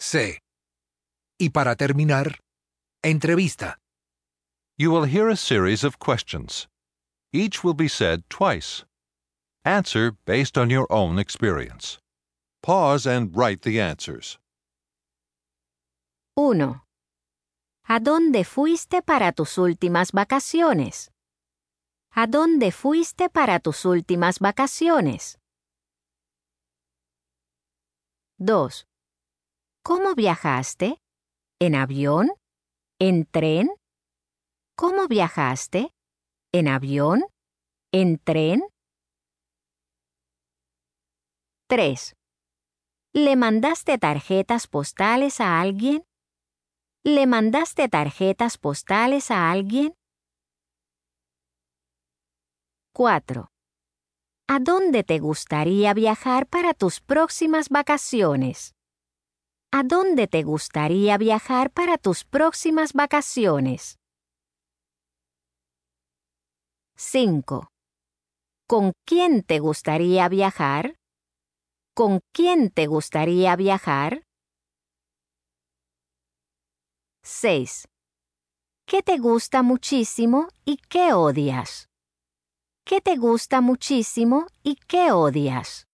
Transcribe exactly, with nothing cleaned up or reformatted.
C. Y para terminar, entrevista. You will hear a series of questions. Each will be said twice. Answer based on your own experience. Pause and write the answers. uno. ¿A dónde fuiste para tus últimas vacaciones? ¿A dónde fuiste para tus últimas vacaciones? dos. ¿Cómo viajaste? ¿En avión? ¿En tren? ¿Cómo viajaste? ¿En avión? ¿En tren? tres. ¿Le mandaste tarjetas postales a alguien? ¿Le mandaste tarjetas postales a alguien? cuatro. ¿A dónde te gustaría viajar para tus próximas vacaciones? ¿A dónde te gustaría viajar para tus próximas vacaciones? cinco. ¿Con quién te gustaría viajar? ¿Con quién te gustaría viajar? seis. ¿Qué te gusta muchísimo y qué odias? ¿Qué te gusta muchísimo y qué odias?